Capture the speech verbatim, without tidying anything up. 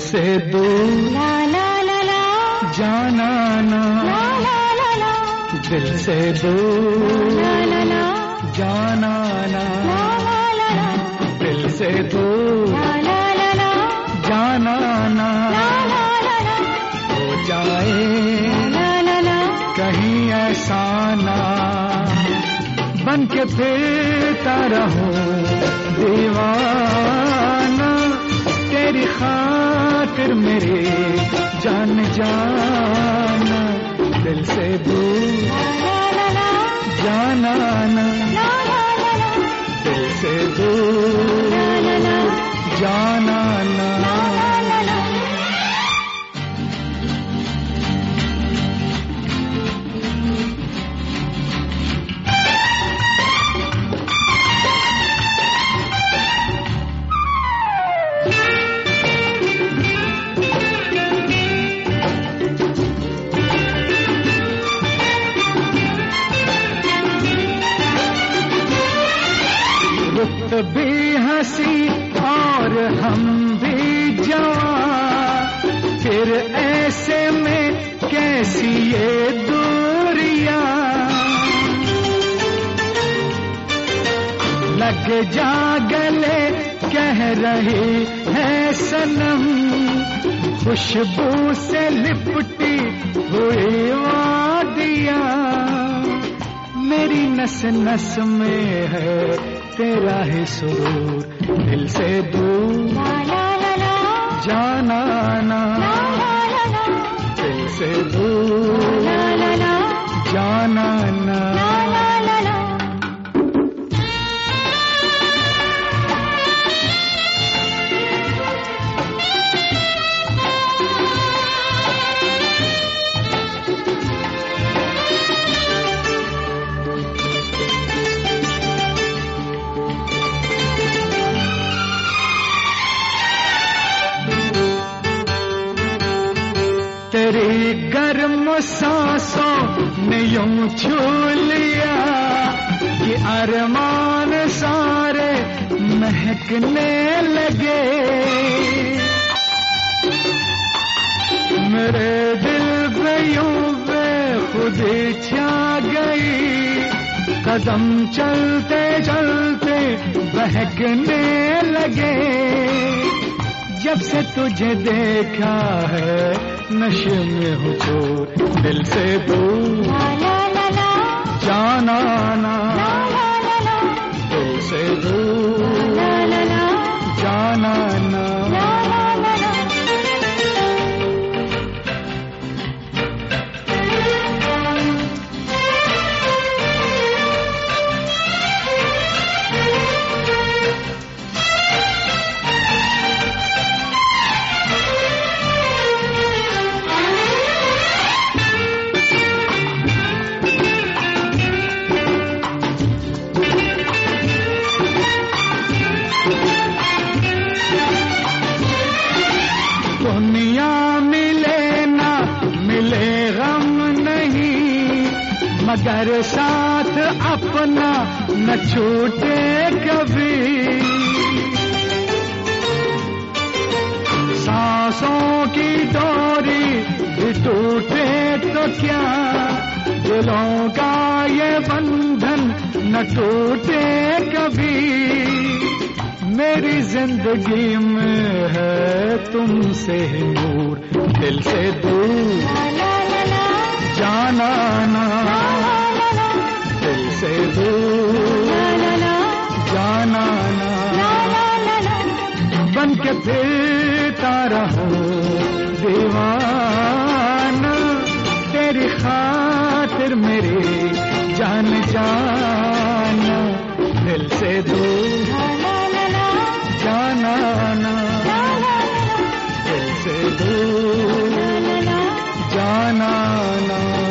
से दूर ला ला ला ला जाना ना, ला ला ला ला दिल से दूर ला ला ला जाना ना, ला ला ला ला दिल से दूर ला ला ला ला जाना ना, ला ला ला ला हो जाए ला ला ला कहीं ऐसा ना, बन के फिरता रहूं दीवाना, तेरी खातिर मेरी जान जाना, दिल से दूर जाना ना, दिल से दूर जाना ना। रुत भी हंसी और हम भी जवां, फिर ऐसे में कैसी ये दूरियां, लग जा गले कह रही है सनम, खुशबू से लिपटी हुई वादियां, मेरी नस नस में है तेरा ही सुरूर, दिल से दूर जाना ना, दिल से दूर जाना ना। तेरी गर्म सांसों ने यूं छू लिया कि अरमान सारे महकने लगे, मेरे दिल पे यूं बेखुदी छा गई, कदम चलते चलते बहकने लगे, जब से तुझे देखा है नशे में हूँ चोर, दिल से दूर जाना ना, दिल से दूर जाना ना। दुनिया मिले ना मिले गम नहीं, मगर साथ अपना न छूटे कभी, सांसों की डोरी भी टूटे तो क्या, दिलों का ये बंधन न टूटे कभी, मेरी जिंदगी में है तुमसे ही नूर, दिल से दूर जाना ना, दिल से दूर जाना ना, बन के फिरता रहूं दीवाना, तेरी खातिर मेरी जान जाना, दिल से दूर जाना ना, दिल से दूर जाना ना।